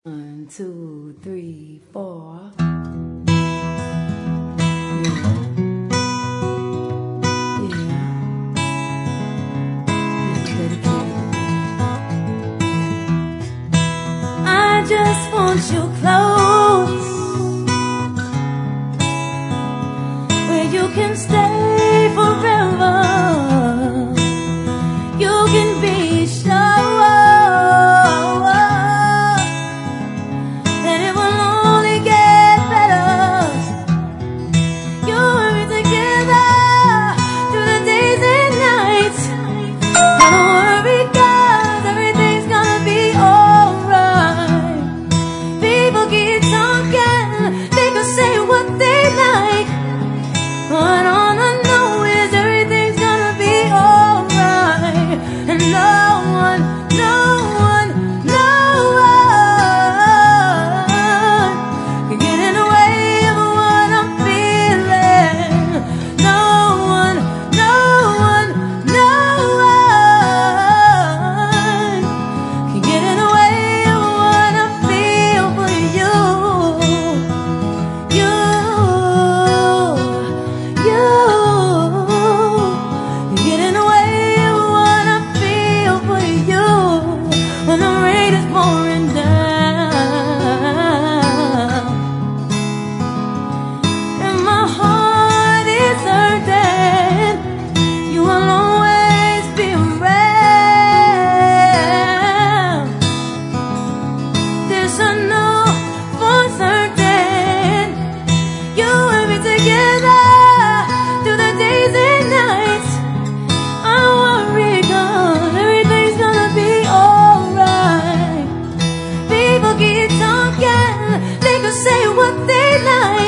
1, 2, 3, 4. I just want you close, where you can stay forever. You can be sure that it will only get better. You and me together through the days and nights. Don't worry, 'cause everything's gonna be alright. People keep talking, they can say what they like, but all I know is everything's gonna be alright. And no one can get in the way of what I'm feeling. No one can get in the way of what I feel for you. You get in the way of what I feel for you. When the rain is pouring down and my heart is hurting, you will always be around. This I know for certain. You and me together through the days and nights. I worry, 'cause everything's gonna be alright. People keep talking, they can say what they like,